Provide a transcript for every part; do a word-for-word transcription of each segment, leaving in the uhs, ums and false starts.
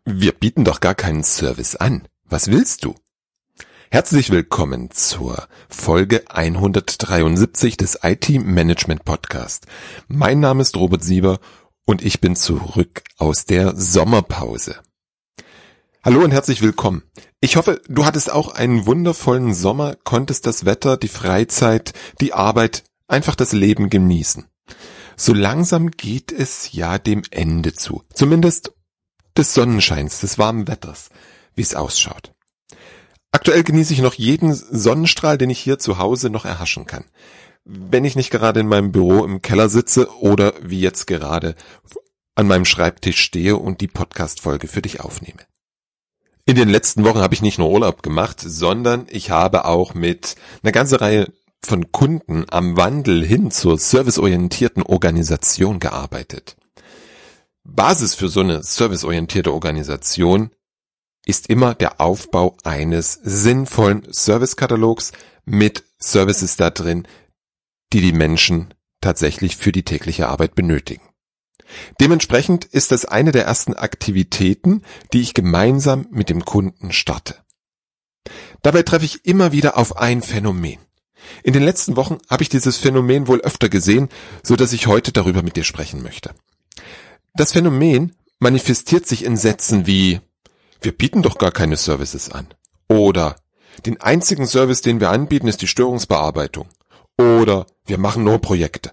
Wir bieten doch gar keinen Service an. Was willst du? Herzlich willkommen zur Folge hundertdreiundsiebzig des I T-Management Podcast. Mein Name ist Robert Sieber und ich bin zurück aus der Sommerpause. Hallo und herzlich willkommen. Ich hoffe, du hattest auch einen wundervollen Sommer, konntest das Wetter, die Freizeit, die Arbeit, einfach das Leben genießen. So langsam geht es ja dem Ende zu. Zumindest des Sonnenscheins, des warmen Wetters, wie es ausschaut. Aktuell genieße ich noch jeden Sonnenstrahl, den ich hier zu Hause noch erhaschen kann. Wenn ich nicht gerade in meinem Büro im Keller sitze oder wie jetzt gerade an meinem Schreibtisch stehe und die Podcast-Folge für dich aufnehme. In den letzten Wochen habe ich nicht nur Urlaub gemacht, sondern ich habe auch mit einer ganzen Reihe von Kunden am Wandel hin zur serviceorientierten Organisation gearbeitet. Basis für so eine serviceorientierte Organisation ist immer der Aufbau eines sinnvollen Servicekatalogs mit Services da drin, die die Menschen tatsächlich für die tägliche Arbeit benötigen. Dementsprechend ist das eine der ersten Aktivitäten, die ich gemeinsam mit dem Kunden starte. Dabei treffe ich immer wieder auf ein Phänomen. In den letzten Wochen habe ich dieses Phänomen wohl öfter gesehen, so dass ich heute darüber mit dir sprechen möchte. Das Phänomen manifestiert sich in Sätzen wie: Wir bieten doch gar keine Services an. Oder den einzigen Service, den wir anbieten, ist die Störungsbearbeitung. Oder wir machen nur Projekte.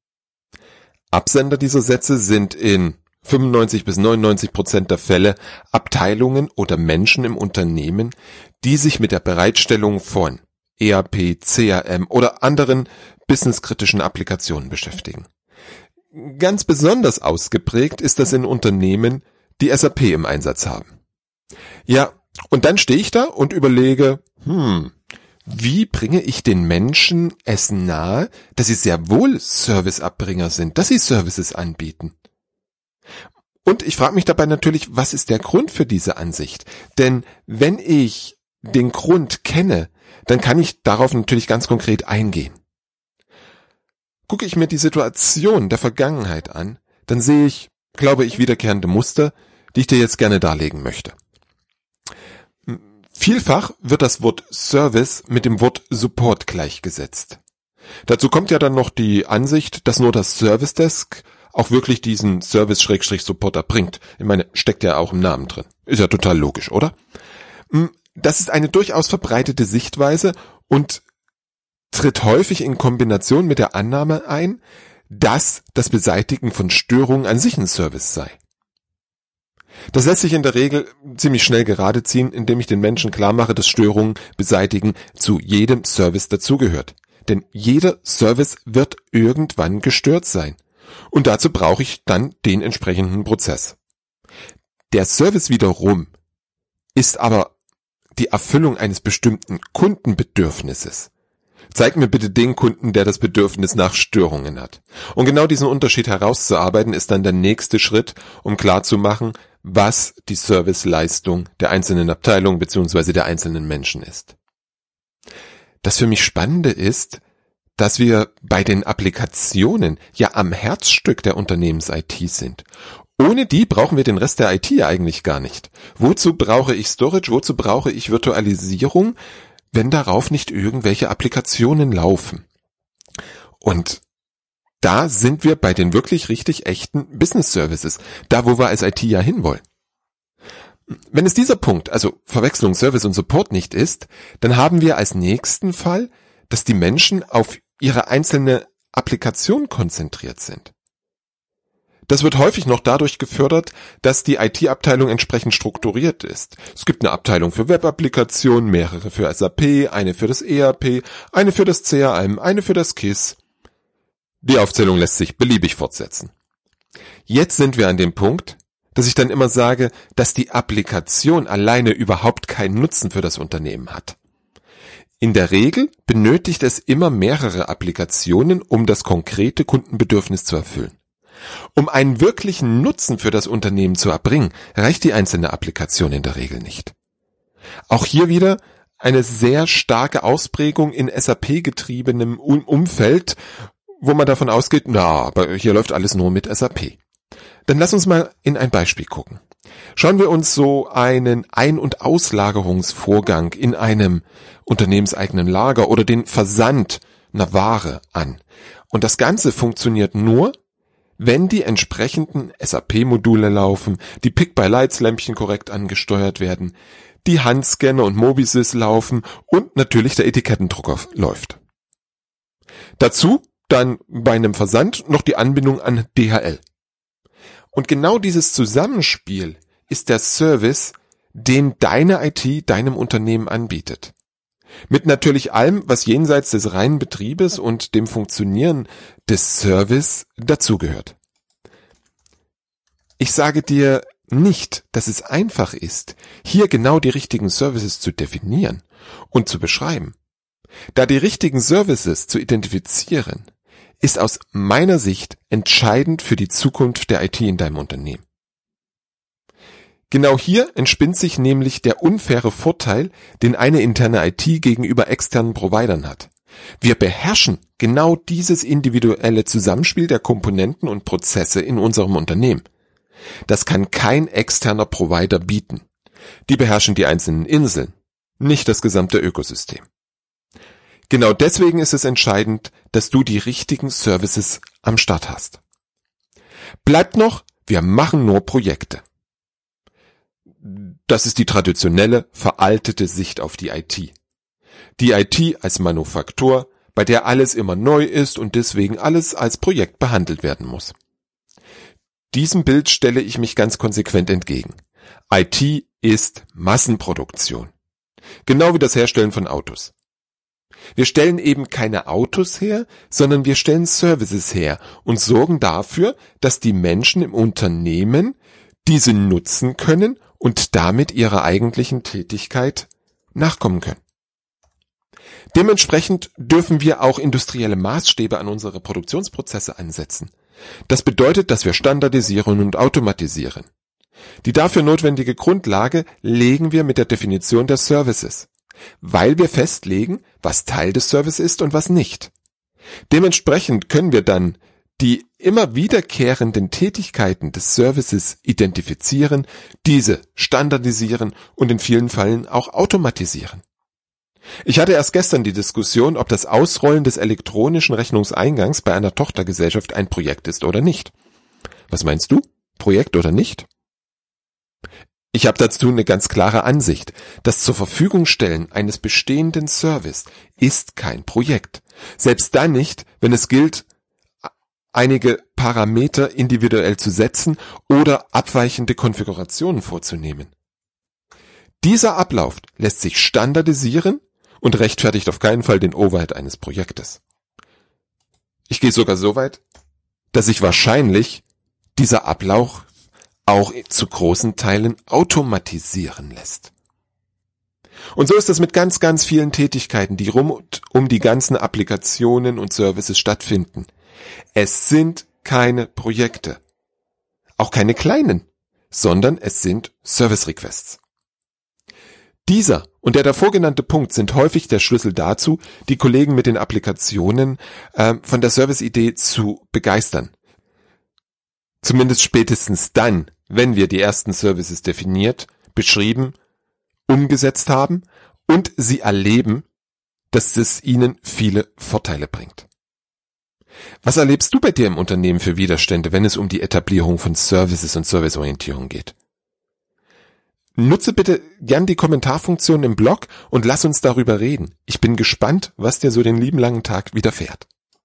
Absender dieser Sätze sind in fünfundneunzig bis neunundneunzig Prozent der Fälle Abteilungen oder Menschen im Unternehmen, die sich mit der Bereitstellung von E R P, C R M oder anderen businesskritischen Applikationen beschäftigen. Ganz besonders ausgeprägt ist das in Unternehmen, die S A P im Einsatz haben. Ja, und dann stehe ich da und überlege, hm, wie bringe ich den Menschen es nahe, dass sie sehr wohl Serviceabbringer sind, dass sie Services anbieten? Und ich frage mich dabei natürlich, was ist der Grund für diese Ansicht? Denn wenn ich den Grund kenne, dann kann ich darauf natürlich ganz konkret eingehen. Gucke ich mir die Situation der Vergangenheit an, dann sehe ich, glaube ich, wiederkehrende Muster, die ich dir jetzt gerne darlegen möchte. Vielfach wird das Wort Service mit dem Wort Support gleichgesetzt. Dazu kommt ja dann noch die Ansicht, dass nur das Service Desk auch wirklich diesen Service-Support erbringt. Ich meine, steckt ja auch im Namen drin. Ist ja total logisch, oder? Das ist eine durchaus verbreitete Sichtweise und tritt häufig in Kombination mit der Annahme ein, dass das Beseitigen von Störungen an sich ein Service sei. Das lässt sich in der Regel ziemlich schnell gerade ziehen, indem ich den Menschen klar mache, dass Störungen beseitigen zu jedem Service dazugehört. Denn jeder Service wird irgendwann gestört sein. Und dazu brauche ich dann den entsprechenden Prozess. Der Service wiederum ist aber die Erfüllung eines bestimmten Kundenbedürfnisses. Zeig mir bitte den Kunden, der das Bedürfnis nach Störungen hat. Und genau diesen Unterschied herauszuarbeiten, ist dann der nächste Schritt, um klarzumachen, was die Serviceleistung der einzelnen Abteilung bzw. der einzelnen Menschen ist. Das für mich Spannende ist, dass wir bei den Applikationen ja am Herzstück der Unternehmens-I T sind. Ohne die brauchen wir den Rest der I T ja eigentlich gar nicht. Wozu brauche ich Storage? Wozu brauche ich Virtualisierung, wenn darauf nicht irgendwelche Applikationen laufen? Und da sind wir bei den wirklich richtig echten Business Services, da wo wir als I T ja hinwollen. Wenn es dieser Punkt, also Verwechslung Service und Support nicht ist, dann haben wir als nächsten Fall, dass die Menschen auf ihre einzelne Applikation konzentriert sind. Das wird häufig noch dadurch gefördert, dass die I T-Abteilung entsprechend strukturiert ist. Es gibt eine Abteilung für Web-Applikationen, mehrere für S A P, eine für das E R P, eine für das C R M, eine für das K I S. Die Aufzählung lässt sich beliebig fortsetzen. Jetzt sind wir an dem Punkt, dass ich dann immer sage, dass die Applikation alleine überhaupt keinen Nutzen für das Unternehmen hat. In der Regel benötigt es immer mehrere Applikationen, um das konkrete Kundenbedürfnis zu erfüllen. Um einen wirklichen Nutzen für das Unternehmen zu erbringen, reicht die einzelne Applikation in der Regel nicht. Auch hier wieder eine sehr starke Ausprägung in S A P-getriebenem Umfeld, wo man davon ausgeht, na, aber hier läuft alles nur mit S A P. Dann lass uns mal in ein Beispiel gucken. Schauen wir uns so einen Ein- und Auslagerungsvorgang in einem unternehmenseigenen Lager oder den Versand einer Ware an. Und das Ganze funktioniert nur, wenn die entsprechenden S A P-Module laufen, die Pick-by-Lights-Lämpchen korrekt angesteuert werden, die Handscanner und Mobisys laufen und natürlich der Etikettendrucker läuft. Dazu dann bei einem Versand noch die Anbindung an D H L. Und genau dieses Zusammenspiel ist der Service, den deine I T deinem Unternehmen anbietet. Mit natürlich allem, was jenseits des reinen Betriebes und dem Funktionieren des Service dazugehört. Ich sage dir nicht, dass es einfach ist, hier genau die richtigen Services zu definieren und zu beschreiben. Da die richtigen Services zu identifizieren, ist aus meiner Sicht entscheidend für die Zukunft der I T in deinem Unternehmen. Genau hier entspinnt sich nämlich der unfaire Vorteil, den eine interne I T gegenüber externen Providern hat. Wir beherrschen genau dieses individuelle Zusammenspiel der Komponenten und Prozesse in unserem Unternehmen. Das kann kein externer Provider bieten. Die beherrschen die einzelnen Inseln, nicht das gesamte Ökosystem. Genau deswegen ist es entscheidend, dass du die richtigen Services am Start hast. Bleibt noch, wir machen nur Projekte. Das ist die traditionelle, veraltete Sicht auf die I T. Die I T als Manufaktur, bei der alles immer neu ist und deswegen alles als Projekt behandelt werden muss. Diesem Bild stelle ich mich ganz konsequent entgegen. I T ist Massenproduktion. Genau wie das Herstellen von Autos. Wir stellen eben keine Autos her, sondern wir stellen Services her und sorgen dafür, dass die Menschen im Unternehmen diese nutzen können und damit ihrer eigentlichen Tätigkeit nachkommen können. Dementsprechend dürfen wir auch industrielle Maßstäbe an unsere Produktionsprozesse ansetzen. Das bedeutet, dass wir standardisieren und automatisieren. Die dafür notwendige Grundlage legen wir mit der Definition der Services, weil wir festlegen, was Teil des Services ist und was nicht. Dementsprechend können wir dann die immer wiederkehrenden Tätigkeiten des Services identifizieren, diese standardisieren und in vielen Fällen auch automatisieren. Ich hatte erst gestern die Diskussion, ob das Ausrollen des elektronischen Rechnungseingangs bei einer Tochtergesellschaft ein Projekt ist oder nicht. Was meinst du? Projekt oder nicht? Ich habe dazu eine ganz klare Ansicht. Das zur Verfügung stellen eines bestehenden Service ist kein Projekt. Selbst dann nicht, wenn es gilt, einige Parameter individuell zu setzen oder abweichende Konfigurationen vorzunehmen. Dieser Ablauf lässt sich standardisieren und rechtfertigt auf keinen Fall den Overhead eines Projektes. Ich gehe sogar so weit, dass sich wahrscheinlich dieser Ablauf auch zu großen Teilen automatisieren lässt. Und so ist es mit ganz, ganz vielen Tätigkeiten, die rund um die ganzen Applikationen und Services stattfinden. Es sind keine Projekte, auch keine kleinen, sondern es sind Service Requests. Dieser und der davor genannte Punkt sind häufig der Schlüssel dazu, die Kollegen mit den Applikationen äh, von der Service-Idee zu begeistern. Zumindest spätestens dann, wenn wir die ersten Services definiert, beschrieben, umgesetzt haben und sie erleben, dass es ihnen viele Vorteile bringt. Was erlebst du bei dir im Unternehmen für Widerstände, wenn es um die Etablierung von Services und Serviceorientierung geht? Nutze bitte gern die Kommentarfunktion im Blog und lass uns darüber reden. Ich bin gespannt, was dir so den lieben langen Tag widerfährt.